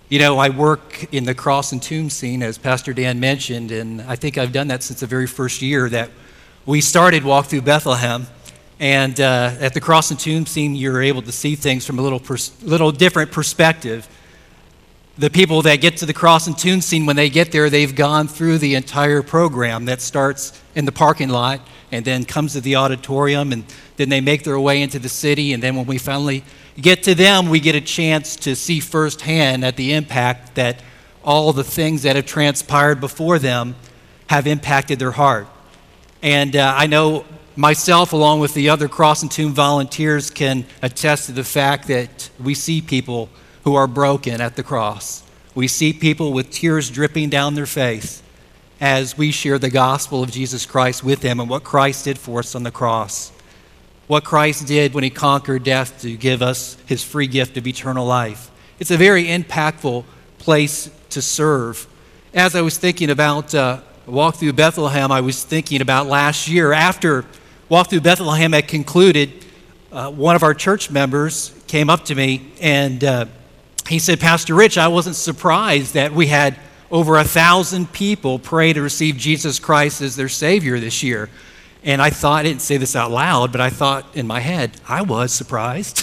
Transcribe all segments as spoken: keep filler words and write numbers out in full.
You know, I work in the cross and tomb scene, as Pastor Dan mentioned, and I think I've done that since the very first year that we started Walk Through Bethlehem. And uh, at the cross and tomb scene, you're able to see things from a little pers- little different perspective. The people that get to the cross and tomb scene, when they get there, they've gone through the entire program that starts in the parking lot and then comes to the auditorium, and then they make their way into the city. And then when we finally get to them, we get a chance to see firsthand at the impact that all the things that have transpired before them have impacted their heart. And uh, I know myself, along with the other Cross and Tomb volunteers, can attest to the fact that we see people who are broken at the cross. We see people with tears dripping down their face as we share the gospel of Jesus Christ with them and what Christ did for us on the cross. What Christ did when he conquered death to give us his free gift of eternal life. It's a very impactful place to serve. As I was thinking about uh, Walk Through Bethlehem, I was thinking about last year. After Walk Through Bethlehem had concluded, uh, one of our church members came up to me and uh, he said, "Pastor Rich, I wasn't surprised that we had over a thousand people pray to receive Jesus Christ as their Savior this year." And I thought, I didn't say this out loud, but I thought in my head, I was surprised.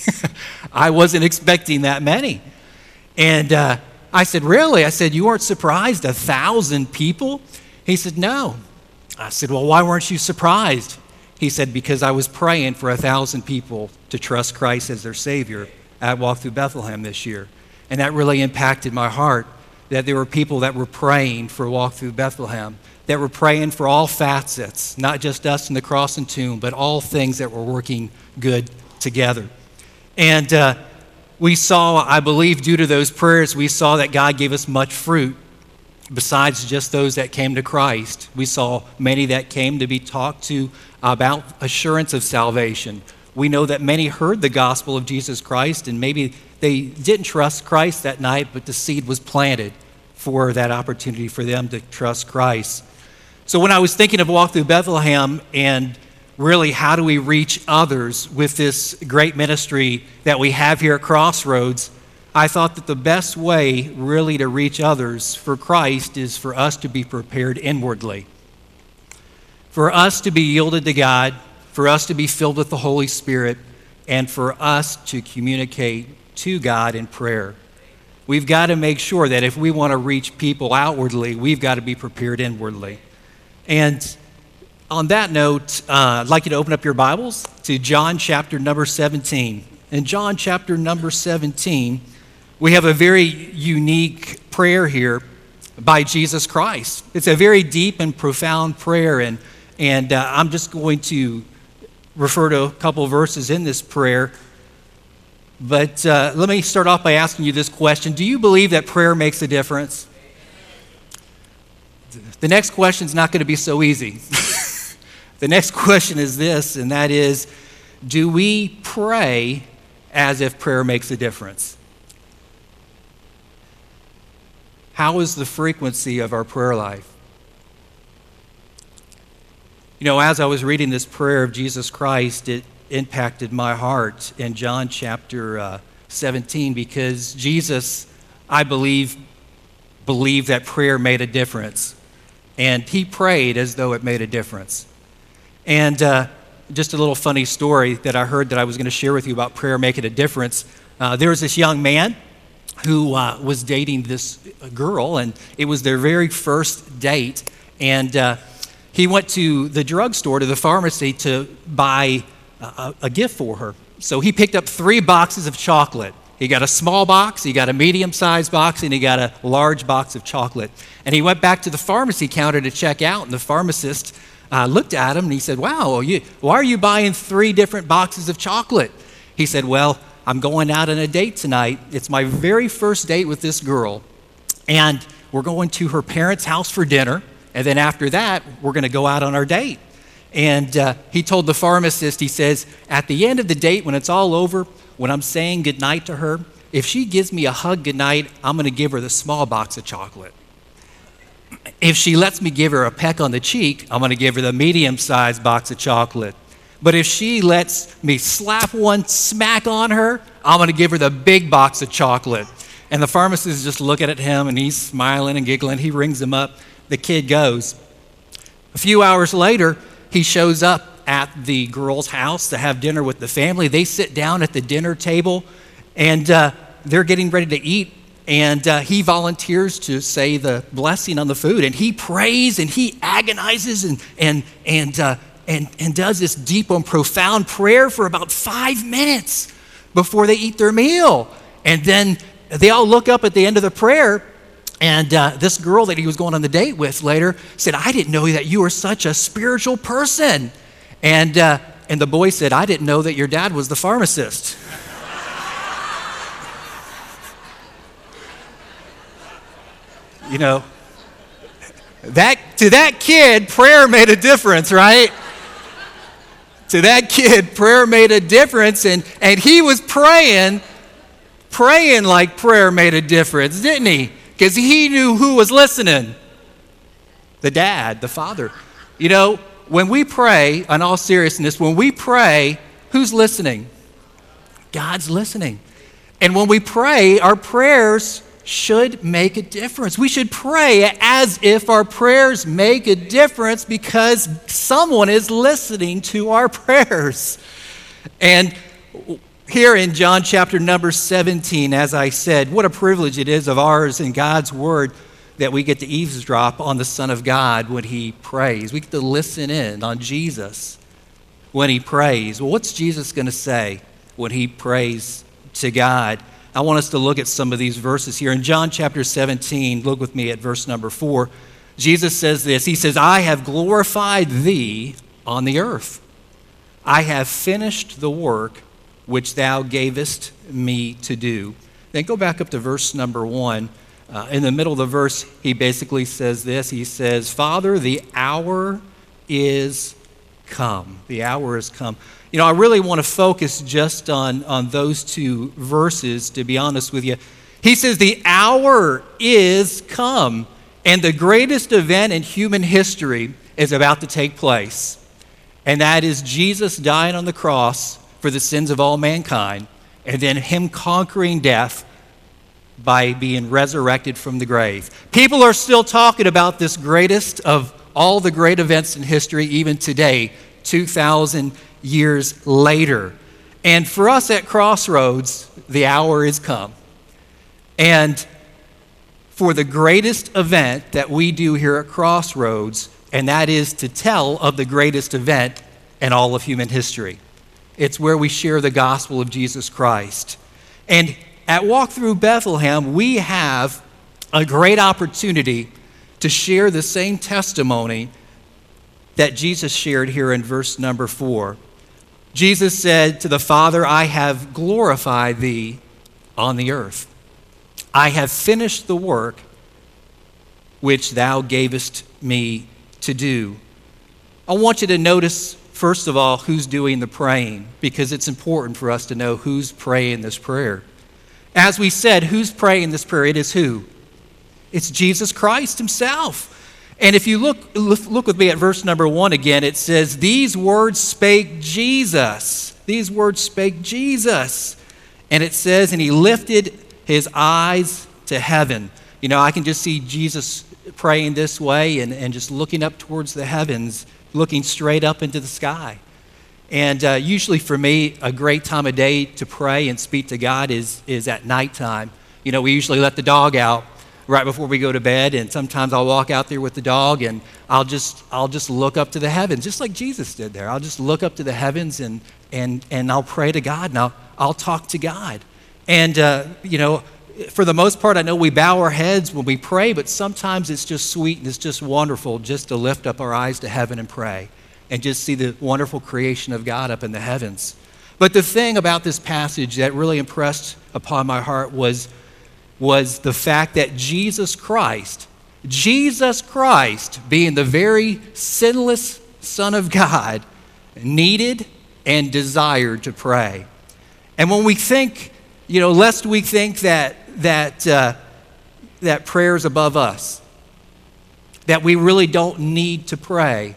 I wasn't expecting that many. And uh, I said, "Really?" I said, "You weren't surprised? A thousand people?" He said, "No." I said, "Well, why weren't you surprised?" He said, "Because I was praying for a thousand people to trust Christ as their Savior at Walk Through Bethlehem this year." And that really impacted my heart, that there were people that were praying for Walk Through Bethlehem, that were praying for all facets, not just us in the cross and tomb, but all things that were working good together. And uh, we saw, I believe, due to those prayers, we saw that God gave us much fruit. Besides just those that came to Christ, we saw many that came to be talked to about assurance of salvation. We know that many heard the gospel of Jesus Christ, and maybe they didn't trust Christ that night, but the seed was planted for that opportunity for them to trust Christ. So when I was thinking of Walk Through Bethlehem and really how do we reach others with this great ministry that we have here at Crossroads, I thought that the best way really to reach others for Christ is for us to be prepared inwardly. For us to be yielded to God, for us to be filled with the Holy Spirit, and for us to communicate to God in prayer. We've got to make sure that if we want to reach people outwardly, we've got to be prepared inwardly. And on that note, uh, I'd like you to open up your Bibles to John chapter number seventeen. In John chapter number seventeen, we have a very unique prayer here by Jesus Christ. It's a very deep and profound prayer, and, and uh, I'm just going to refer to a couple of verses in this prayer. But uh, let me start off by asking you this question. Do you believe that prayer makes a difference? The next question is not going to be so easy. The next question is this, and that is, do we pray as if prayer makes a difference? How is the frequency of our prayer life? You know, as I was reading this prayer of Jesus Christ, it impacted my heart in John chapter uh, seventeen, because Jesus, I believe, believed that prayer made a difference. And he prayed as though it made a difference. And uh, just a little funny story that I heard that I was going to share with you about prayer making a difference. Uh, there was this young man who uh, was dating this girl, and it was their very first date. And uh, he went to the drugstore, to the pharmacy, to buy a, a gift for her. So he picked up three boxes of chocolate. He got a small box, he got a medium-sized box, and he got a large box of chocolate. And he went back to the pharmacy counter to check out, and the pharmacist uh, looked at him and he said, "Wow, you, why are you buying three different boxes of chocolate?" He said, "Well, I'm going out on a date tonight. It's my very first date with this girl, and we're going to her parents' house for dinner, and then after that, we're going to go out on our date." And uh, he told the pharmacist, he says, "At the end of the date, when it's all over, when I'm saying goodnight to her, if she gives me a hug goodnight, I'm going to give her the small box of chocolate. If she lets me give her a peck on the cheek, I'm going to give her the medium-sized box of chocolate. But if she lets me slap one smack on her, I'm going to give her the big box of chocolate." And the pharmacist is just looking at him, and he's smiling and giggling. He rings him up. The kid goes. A few hours later, he shows up at the girl's house to have dinner with the family. They sit down at the dinner table, and uh, they're getting ready to eat. And uh, he volunteers to say the blessing on the food. And he prays, and he agonizes, and and and uh, and and does this deep and profound prayer for about five minutes before they eat their meal. And then they all look up at the end of the prayer. And uh, this girl that he was going on the date with later said, "I didn't know that you were such a spiritual person." And uh, and the boy said, "I didn't know that your dad was the pharmacist." You know, that to that kid, prayer made a difference, right? To that kid, prayer made a difference, and and he was praying, praying like prayer made a difference, didn't he? Because he knew who was listening. The dad, the father. You know, when we pray, in all seriousness, when we pray, who's listening? God's listening. And when we pray, our prayers should make a difference. We should pray as if our prayers make a difference because someone is listening to our prayers. And here in John chapter number seventeen, as I said, what a privilege it is of ours in God's word that we get to eavesdrop on the Son of God when he prays. We get to listen in on Jesus when he prays. Well, what's Jesus going to say when he prays to God? I want us to look at some of these verses here. In John chapter seventeen, look with me at verse number four. Jesus says this. He says, "I have glorified thee on the earth. I have finished the work which thou gavest me to do." Then go back up to verse number one. Uh, in the middle of the verse, he basically says this. He says, "Father, the hour is come." The hour is come. You know, I really want to focus just on, on those two verses, to be honest with you. He says, the hour is come, and the greatest event in human history is about to take place. And that is Jesus dying on the cross for the sins of all mankind, and then him conquering death by being resurrected from the grave. People are still talking about this greatest of all the great events in history, even today, two thousand years later. And for us at Crossroads, the hour is come. And for the greatest event that we do here at Crossroads, and that is to tell of the greatest event in all of human history. It's where we share the gospel of Jesus Christ. And at Walk Through Bethlehem, we have a great opportunity to share the same testimony that Jesus shared here in verse number four. Jesus said to the Father, "I have glorified thee on the earth. I have finished the work which thou gavest me to do." I want you to notice, first of all, who's doing the praying, because it's important for us to know who's praying this prayer. As we said, who's praying this prayer? It is who? It's Jesus Christ himself. And if you look, look with me at verse number one again, it says, "These words spake Jesus." These words spake Jesus. And it says, "And he lifted his eyes to heaven." You know, I can just see Jesus praying this way and, and just looking up towards the heavens, looking straight up into the sky. And uh, usually for me, a great time of day to pray and speak to God is, is at nighttime. You know, we usually let the dog out right before we go to bed, and sometimes I'll walk out there with the dog and I'll just I'll just look up to the heavens, just like Jesus did there. I'll just look up to the heavens and and and I'll pray to God, and I'll I'll talk to God. And uh, you know, for the most part, I know we bow our heads when we pray, but sometimes it's just sweet and it's just wonderful just to lift up our eyes to heaven and pray and just see the wonderful creation of God up in the heavens. But the thing about this passage that really impressed upon my heart was was the fact that Jesus Christ, Jesus Christ, being the very sinless Son of God, needed and desired to pray. And when we think, you know, lest we think that that uh, that prayer is above us, that we really don't need to pray,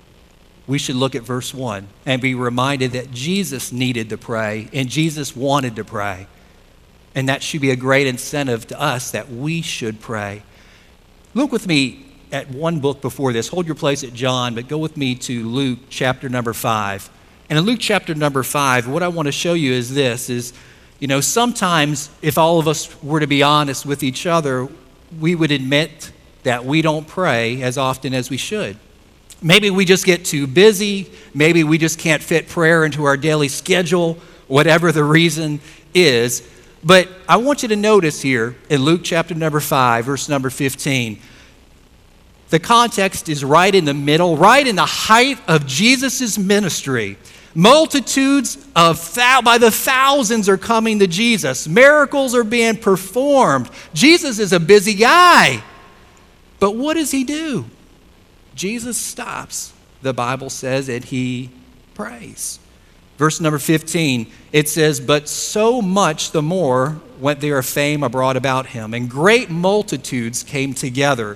we should look at verse one and be reminded that Jesus needed to pray and Jesus wanted to pray. And that should be a great incentive to us that we should pray. Look with me at one book before this. Hold your place at John, but go with me to Luke chapter number five. And in Luke chapter number five, what I want to show you is this, is, you know, sometimes if all of us were to be honest with each other, we would admit that we don't pray as often as we should. Maybe we just get too busy. Maybe we just can't fit prayer into our daily schedule, whatever the reason is. But I want you to notice here in Luke chapter number five, verse number fifteen, the context is right in the middle, right in the height of Jesus' ministry. Multitudes of thou- by the thousands are coming to Jesus. Miracles are being performed. Jesus is a busy guy. But what does he do? Jesus stops, the Bible says, and he prays. Verse number fifteen, it says, "But so much the more went there a fame abroad about him, and great multitudes came together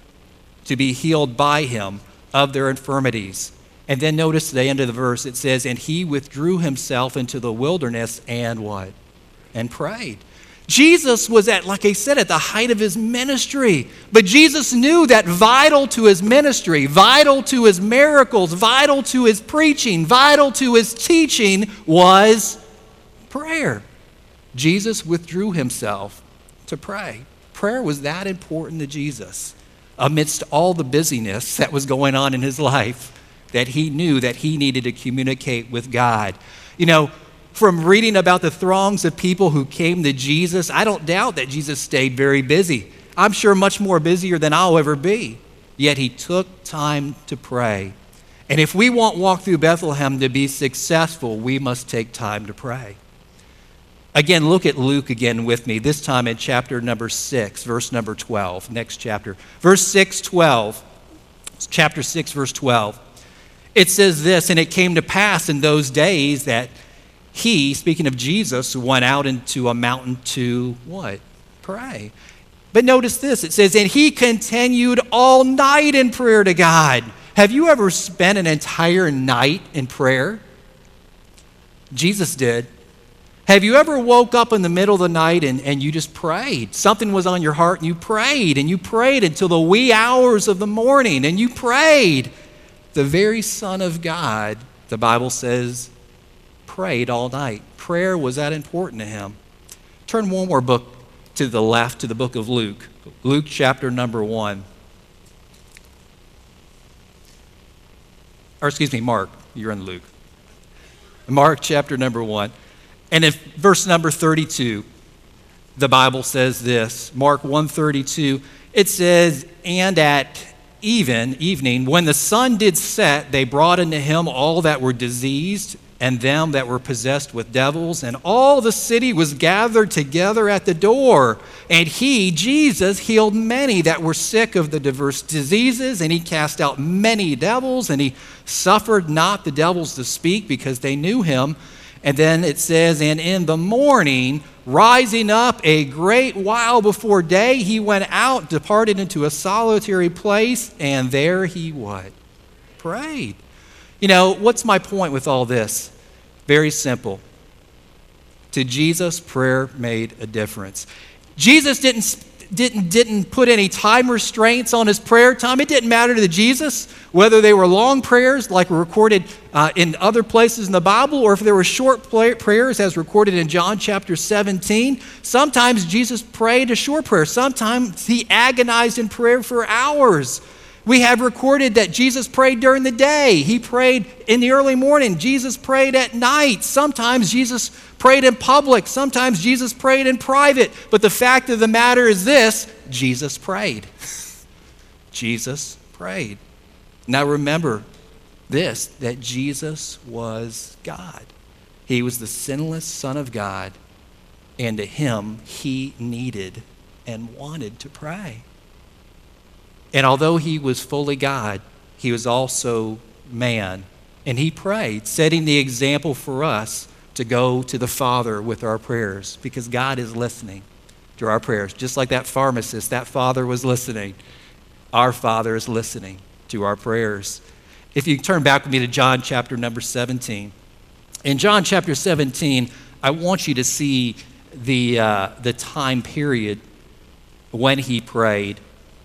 to be healed by him of their infirmities." And then notice the end of the verse, it says, "And he withdrew himself into the wilderness and what? And prayed." Jesus was at, like I said, at the height of his ministry. But Jesus knew that vital to his ministry, vital to his miracles, vital to his preaching, vital to his teaching was prayer. Jesus withdrew himself to pray. Prayer was that important to Jesus amidst all the busyness that was going on in his life, that he knew that he needed to communicate with God. You know, from reading about the throngs of people who came to Jesus, I don't doubt that Jesus stayed very busy. I'm sure much more busier than I'll ever be. Yet he took time to pray. And if we want Walk Through Bethlehem to be successful, we must take time to pray. Again, look at Luke again with me, this time in chapter number six, verse number twelve, next chapter. Verse six, twelve, chapter six, verse twelve. It says this, "And it came to pass in those days that he," speaking of Jesus, "went out into a mountain to" what? Pray. But notice this, it says, "And he continued all night in prayer to God." Have you ever spent an entire night in prayer? Jesus did. Have you ever woke up in the middle of the night and, and you just prayed? Something was on your heart and you prayed, and you prayed until the wee hours of the morning, and you prayed. The very Son of God, the Bible says, prayed all night. Prayer was that important to him. Turn one more book to the left, to the book of Luke. Luke chapter number one. Or excuse me, Mark. You're in Luke. Mark chapter number one. And in verse number thirty-two, the Bible says this. Mark one thirty-two, it says, "And at even, evening, when the sun did set, they brought unto him all that were diseased, and them that were possessed with devils, and all the city was gathered together at the door. And he," Jesus, "healed many that were sick of the diverse diseases, and he cast out many devils, and he suffered not the devils to speak, because they knew him." And then it says, "And in the morning, rising up a great while before day, he went out, departed into a solitary place, and there he" what? Prayed. You know, what's my point with all this? Very simple. To Jesus, prayer made a difference. Jesus didn't, didn't, didn't put any time restraints on his prayer time. It didn't matter to Jesus whether they were long prayers like were recorded uh, in other places in the Bible, or if there were short prayers as recorded in John chapter seventeen. Sometimes Jesus prayed a short prayer. Sometimes he agonized in prayer for hours. We have recorded that Jesus prayed during the day. He prayed in the early morning. Jesus prayed at night. Sometimes Jesus prayed in public. Sometimes Jesus prayed in private. But the fact of the matter is this: Jesus prayed. Jesus prayed. Now remember this, that Jesus was God. He was the sinless Son of God, and to him he needed and wanted to pray. And although he was fully God, he was also man. And he prayed, setting the example for us to go to the Father with our prayers, because God is listening to our prayers. Just like that pharmacist, that father was listening. Our Father is listening to our prayers. If you turn back with me to John chapter number seventeen. In John chapter seventeen, I want you to see the, uh, the time period when he prayed.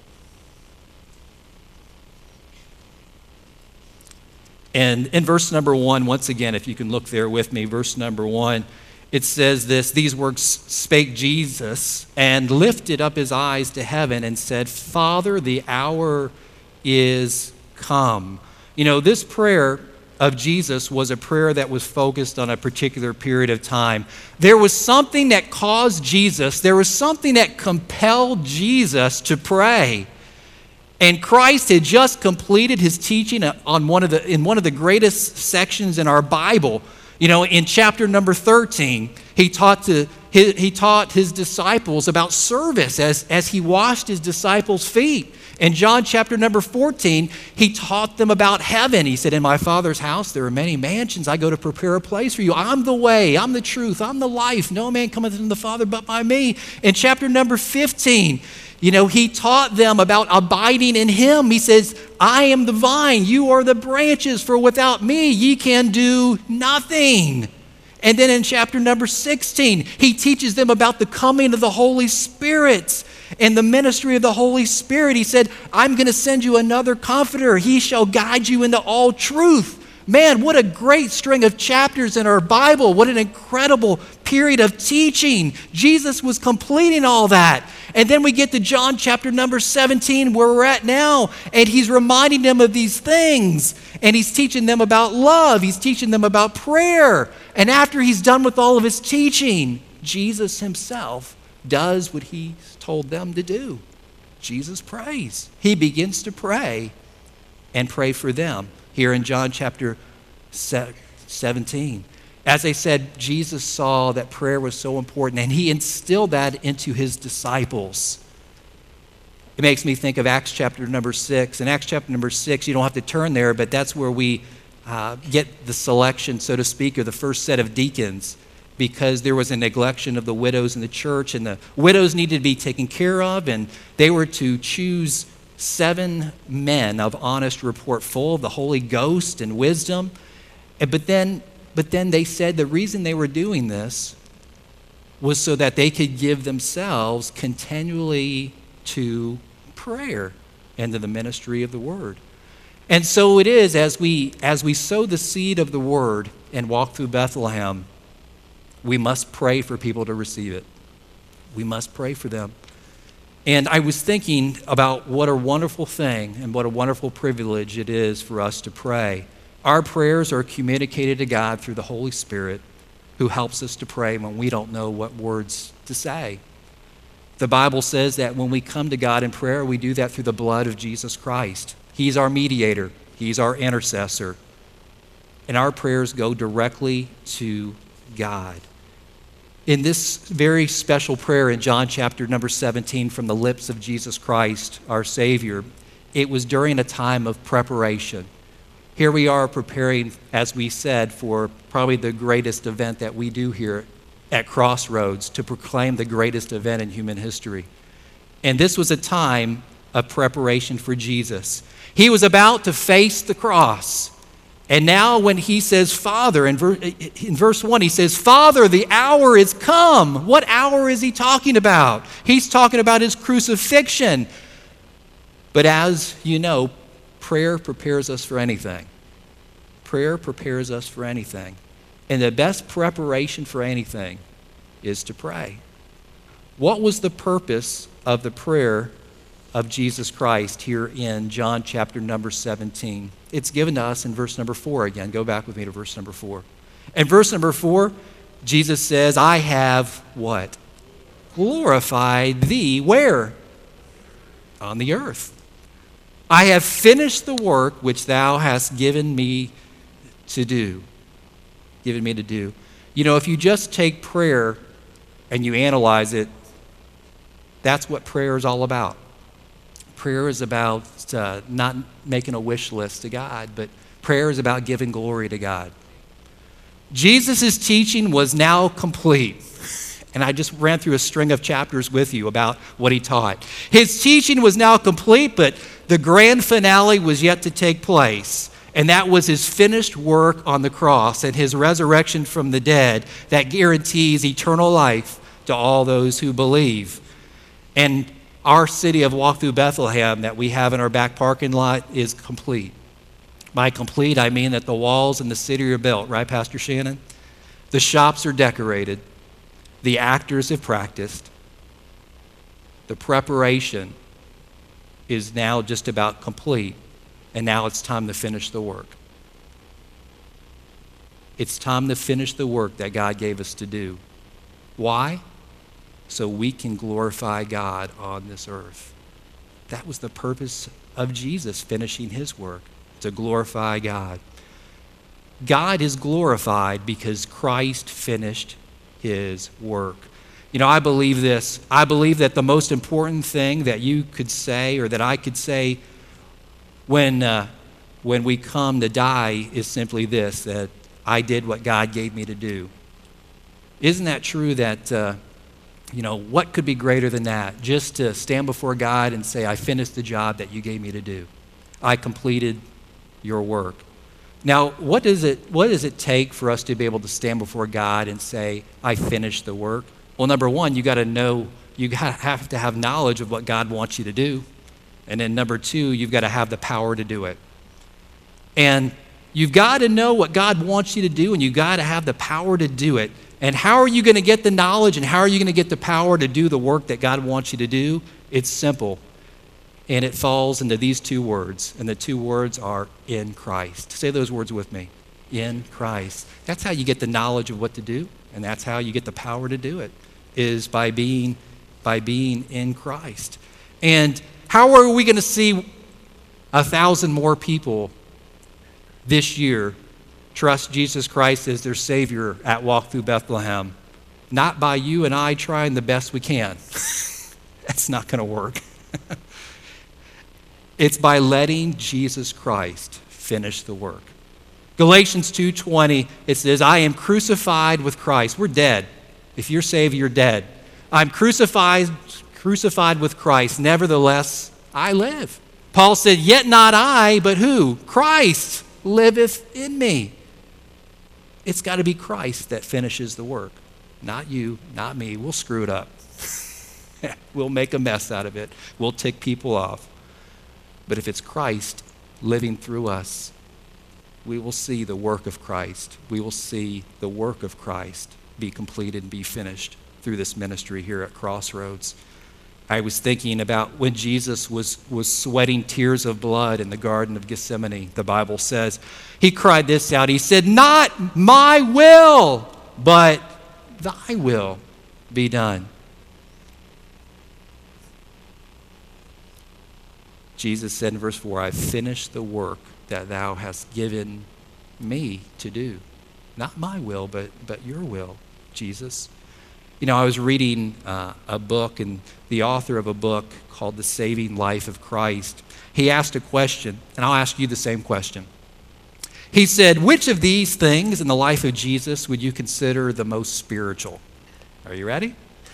And in verse number one, once again, if you can look there with me, verse number one, it says this, these words spake Jesus and lifted up his eyes to heaven and said, Father, the hour is come. You know, this prayer of Jesus was a prayer that was focused on a particular period of time. There was something that caused Jesus, there was something that compelled Jesus to pray. And Christ had just completed his teaching on one of the, in one of the greatest sections in our Bible. You know, in chapter number thirteen, he taught, to, he, he taught his disciples about service as, as he washed his disciples' feet. In John chapter number fourteen, he taught them about heaven. He said, in my Father's house there are many mansions. I go to prepare a place for you. I'm the way, I'm the truth, I'm the life. No man cometh unto the Father but by me. In chapter number fifteen, you know, he taught them about abiding in him. He says, I am the vine, you are the branches, for without me ye can do nothing. And then in chapter number sixteen, he teaches them about the coming of the Holy Spirit and the ministry of the Holy Spirit. He said, I'm going to send you another comforter. He shall guide you into all truth. Man, what a great string of chapters in our Bible. What an incredible period of teaching. Jesus was completing all that. And then we get to John chapter number seventeen, where we're at now, and he's reminding them of these things. And he's teaching them about love. He's teaching them about prayer. And after he's done with all of his teaching, Jesus himself does what he told them to do. Jesus prays. He begins to pray and pray for them. Here in John chapter seventeen. As I said, Jesus saw that prayer was so important, and he instilled that into his disciples. It makes me think of Acts chapter number six. In Acts chapter number six, you don't have to turn there, but that's where we uh, get the selection, so to speak, of the first set of deacons, because there was a neglection of the widows in the church, and the widows needed to be taken care of, and they were to choose seven men of honest report, full of the Holy Ghost and wisdom. But then, but then they said the reason they were doing this was so that they could give themselves continually to prayer and to the ministry of the word. And so it is, as we as we sow the seed of the word and walk through Bethlehem, we must pray for people to receive it. We must pray for them. And I was thinking about what a wonderful thing and what a wonderful privilege it is for us to pray. Our prayers are communicated to God through the Holy Spirit, who helps us to pray when we don't know what words to say. The Bible says that when we come to God in prayer, we do that through the blood of Jesus Christ. He's our mediator. He's our intercessor. And our prayers go directly to God. In this very special prayer in John chapter number seventeen from the lips of Jesus Christ, our Savior, it was during a time of preparation. Here we are preparing, as we said, for probably the greatest event that we do here at Crossroads, to proclaim the greatest event in human history. And this was a time of preparation for Jesus. He was about to face the cross. And now when he says, Father, in, ver- in verse one, he says, Father, the hour is come. What hour is he talking about? He's talking about his crucifixion. But as you know, prayer prepares us for anything. Prayer prepares us for anything. And the best preparation for anything is to pray. What was the purpose of the prayer of Jesus Christ here in John chapter number seventeen? It's given to us in verse number four again. Go back with me to verse number four. In verse number four, Jesus says, I have what? Glorified thee. Where? On the earth. I have finished the work which thou hast given me to do. Given me to do. You know, if you just take prayer and you analyze it, that's what prayer is all about. Prayer is about uh, not making a wish list to God, but prayer is about giving glory to God. Jesus' teaching was now complete. And I just ran through a string of chapters with you about what he taught. His teaching was now complete, but the grand finale was yet to take place. And that was his finished work on the cross and his resurrection from the dead that guarantees eternal life to all those who believe. And our city of Walk Through Bethlehem that we have in our back parking lot is complete. By complete, I mean that the walls in the city are built, right, Pastor Shannon? The shops are decorated. The actors have practiced. The preparation is now just about complete, and now it's time to finish the work. It's time to finish the work that God gave us to do. Why? So we can glorify God on this earth. That was the purpose of Jesus finishing his work, to glorify God. God is glorified because Christ finished his work. You know, I believe this. I believe that the most important thing that you could say or that I could say when, uh, when we come to die is simply this, that I did what God gave me to do. Isn't that true that, uh, you know, what could be greater than that? Just to stand before God and say, I finished the job that you gave me to do. I completed your work. Now, what does it, what does it take for us to be able to stand before God and say, I finished the work? Well, number one, you got to know, you gotta have to have knowledge of what God wants you to do. And then number two, you've got to have the power to do it. And you've got to know what God wants you to do, and you've got to have the power to do it. And how are you going to get the knowledge and how are you going to get the power to do the work that God wants you to do? It's simple. And it falls into these two words. And the two words are in Christ. Say those words with me. In Christ. That's how you get the knowledge of what to do. And that's how you get the power to do it, is by being, by being in Christ. And how are we going to see a thousand more people this year trust Jesus Christ as their Savior at Walk Through Bethlehem? Not by you and I trying the best we can. That's not going to work. It's by letting Jesus Christ finish the work. Galatians two twenty, it says, I am crucified with Christ. We're dead. If you're saved, you're dead. I'm crucified, crucified with Christ. Nevertheless, I live. Paul said, yet not I, but who? Christ liveth in me. It's got to be Christ that finishes the work. Not you, not me. We'll screw it up. We'll make a mess out of it. We'll tick people off. But if it's Christ living through us, we will see the work of Christ. We will see the work of Christ be completed and be finished through this ministry here at Crossroads. I was thinking about when Jesus was, was sweating tears of blood in the Garden of Gethsemane. The Bible says, he cried this out. He said, not my will, but thy will be done. Jesus said in verse four, I finished the work that thou hast given me to do. Not my will, but, but your will, Jesus. You know, I was reading uh, a book, and the author of a book called The Saving Life of Christ, he asked a question, and I'll ask you the same question. He said, which of these things in the life of Jesus would you consider the most spiritual? Are you ready?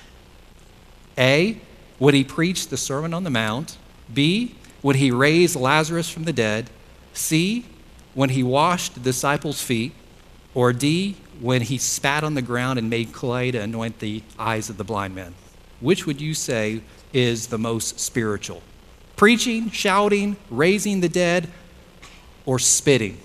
A, would he preach the Sermon on the Mount? B, would he raise Lazarus from the dead? C, when he washed the disciples' feet? Or D, when he spat on the ground and made clay to anoint the eyes of the blind men? Which would you say is the most spiritual? Preaching, shouting, raising the dead, or spitting?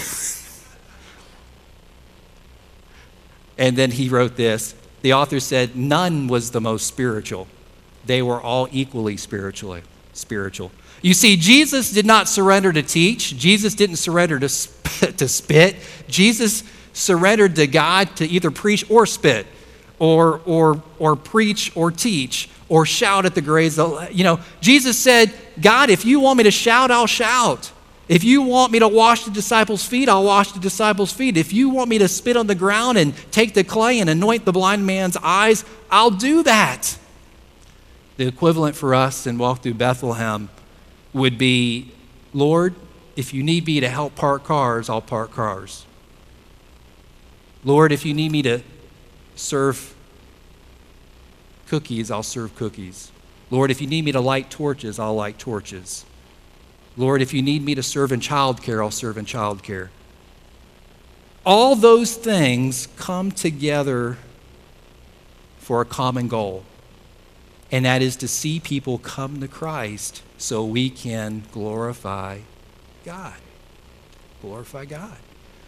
And then he wrote this. The author said, none was the most spiritual. They were all equally spiritually spiritual. You see, Jesus did not surrender to teach. Jesus didn't surrender to spit, to spit. Jesus surrendered to God to either preach or spit, or or or preach or teach, or shout at the graves. You know, Jesus said, God, if you want me to shout, I'll shout. If you want me to wash the disciples' feet, I'll wash the disciples' feet. If you want me to spit on the ground and take the clay and anoint the blind man's eyes, I'll do that. The equivalent for us in Walk Through Bethlehem would be, Lord, if you need me to help park cars, I'll park cars. Lord, if you need me to serve cookies, I'll serve cookies. Lord, if you need me to light torches, I'll light torches. Lord, if you need me to serve in childcare, I'll serve in childcare. All those things come together for a common goal, and that is to see people come to Christ so we can glorify God. Glorify God.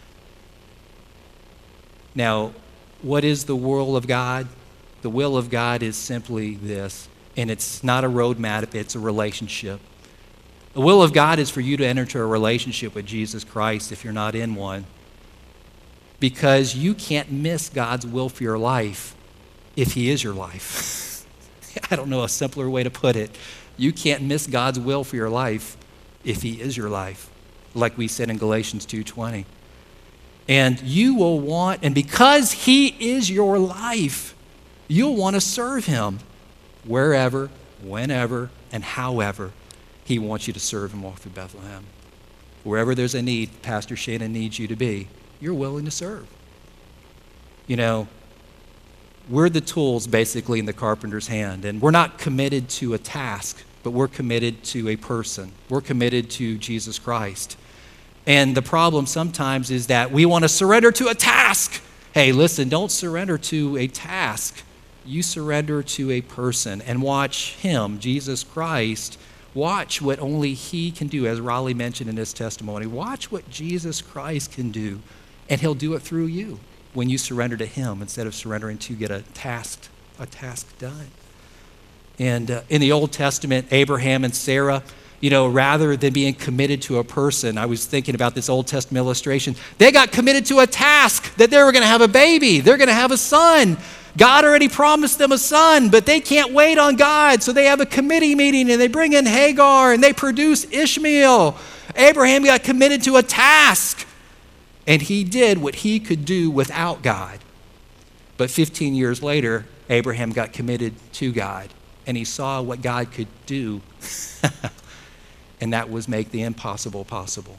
Now, what is the will of God? The will of God is simply this, and it's not a roadmap, it's a relationship. The will of God is for you to enter into a relationship with Jesus Christ if you're not in one, because you can't miss God's will for your life if he is your life. I don't know a simpler way to put it. You can't miss God's will for your life if he is your life, like we said in Galatians two twenty. And you will want, and because he is your life, you'll want to serve him wherever, whenever, and however he wants you to serve and walk through Bethlehem. Wherever there's a need, Pastor Shannon needs you to be, you're willing to serve. You know, we're the tools basically in the carpenter's hand, and we're not committed to a task, but we're committed to a person. We're committed to Jesus Christ. And the problem sometimes is that we want to surrender to a task. Hey, listen, don't surrender to a task. You surrender to a person and watch him, Jesus Christ, watch what only he can do, as Raleigh mentioned in his testimony. Watch what Jesus Christ can do, and he'll do it through you when you surrender to him instead of surrendering to get a task, a task done. And uh, in the Old Testament, Abraham and Sarah, you know, rather than being committed to a person, I was thinking about this Old Testament illustration, they got committed to a task that they were going to have a baby. They're going to have a son. God already promised them a son, but they can't wait on God. So they have a committee meeting and they bring in Hagar and they produce Ishmael. Abraham got committed to a task, and he did what he could do without God. But fifteen years later, Abraham got committed to God, and he saw what God could do. And that was make the impossible possible.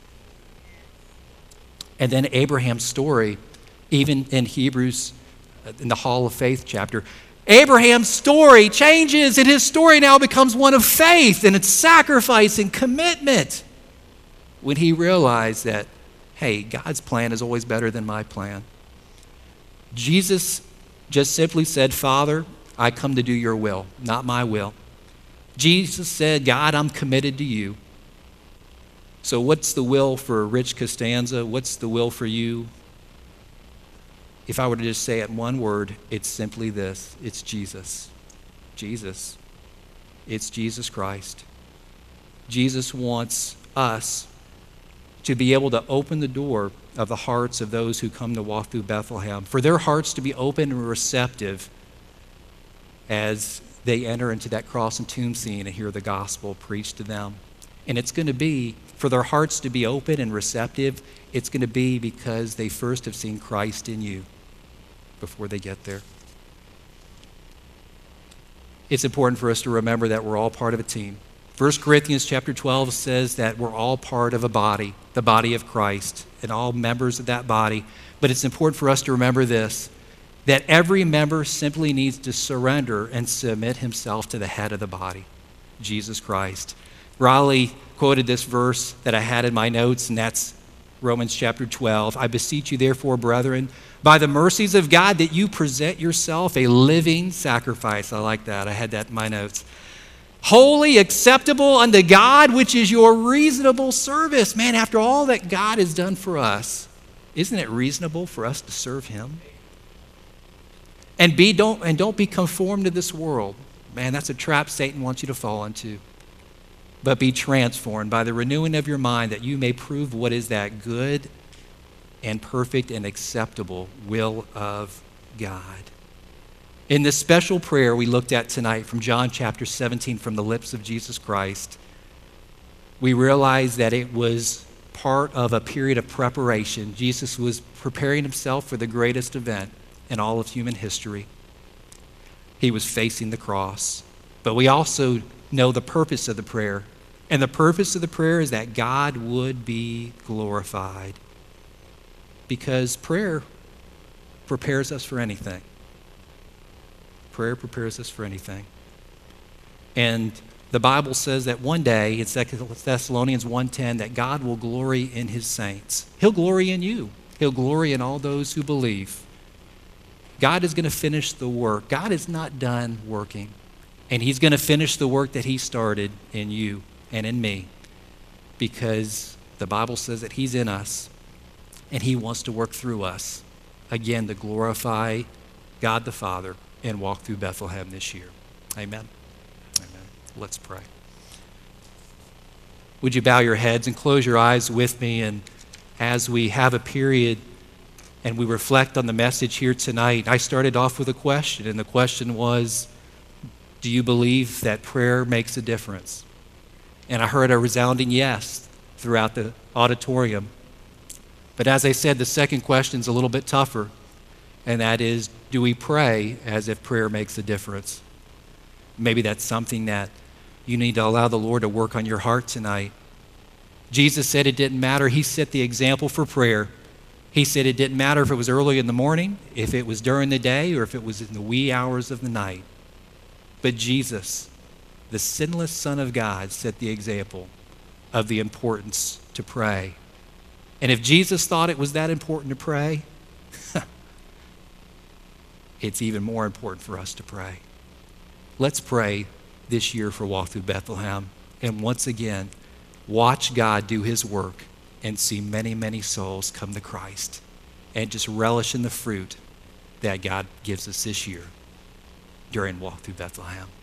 And then Abraham's story, even in Hebrews, in the Hall of Faith chapter, Abraham's story changes, and his story now becomes one of faith, and it's sacrifice and commitment. When he realized that, hey, God's plan is always better than my plan. Jesus just simply said, Father, I come to do your will, not my will. Jesus said, God, I'm committed to you. So what's the will for Rich Costanza? What's the will for you? If I were to just say it in one word, it's simply this. It's Jesus. Jesus. It's Jesus Christ. Jesus wants us to be able to open the door of the hearts of those who come to walk through Bethlehem, for their hearts to be open and receptive as they enter into that cross and tomb scene and hear the gospel preached to them. And it's going to be, for their hearts to be open and receptive, it's going to be because they first have seen Christ in you before they get there. It's important for us to remember that we're all part of a team. First Corinthians chapter twelve says that we're all part of a body, the body of Christ, and all members of that body. But it's important for us to remember this, that every member simply needs to surrender and submit himself to the head of the body, Jesus Christ. Raleigh quoted this verse that I had in my notes, and that's Romans chapter twelve. I beseech you therefore, brethren, by the mercies of God, that you present yourself a living sacrifice. I like that. I had that in my notes. Holy, acceptable unto God, which is your reasonable service. Man, after all that God has done for us, isn't it reasonable for us to serve him? And be don't and don't be conformed to this world. Man, that's a trap Satan wants you to fall into. But be transformed by the renewing of your mind, that you may prove what is that good and perfect and acceptable will of God. In this special prayer we looked at tonight from John chapter seventeen, from the lips of Jesus Christ, we realize that it was part of a period of preparation. Jesus was preparing himself for the greatest event in all of human history. He was facing the cross. But we also know the purpose of the prayer. And the purpose of the prayer is that God would be glorified. Because prayer prepares us for anything. Prayer prepares us for anything. And the Bible says that one day, in Second Thessalonians one ten, that God will glory in his saints. He'll glory in you. He'll glory in all those who believe. God is going to finish the work. God is not done working. And he's going to finish the work that he started in you and in me, because the Bible says that he's in us and he wants to work through us, again, to glorify God the Father and walk through Bethlehem this year. Amen. Amen. Let's pray. Would you bow your heads and close your eyes with me? And as we have a period and we reflect on the message here tonight, I started off with a question, and the question was, do you believe that prayer makes a difference? And I heard a resounding yes throughout the auditorium. But as I said, the second question is a little bit tougher, and that is, do we pray as if prayer makes a difference? Maybe that's something that you need to allow the Lord to work on your heart tonight. Jesus said it didn't matter. He set the example for prayer. He said it didn't matter if it was early in the morning, if it was during the day, or if it was in the wee hours of the night. But Jesus, the sinless Son of God, set the example of the importance to pray. And if Jesus thought it was that important to pray, it's even more important for us to pray. Let's pray this year for Walk Through Bethlehem. And once again, watch God do his work and see many, many souls come to Christ. And just relish in the fruit that God gives us this year during Walk Through Bethlehem.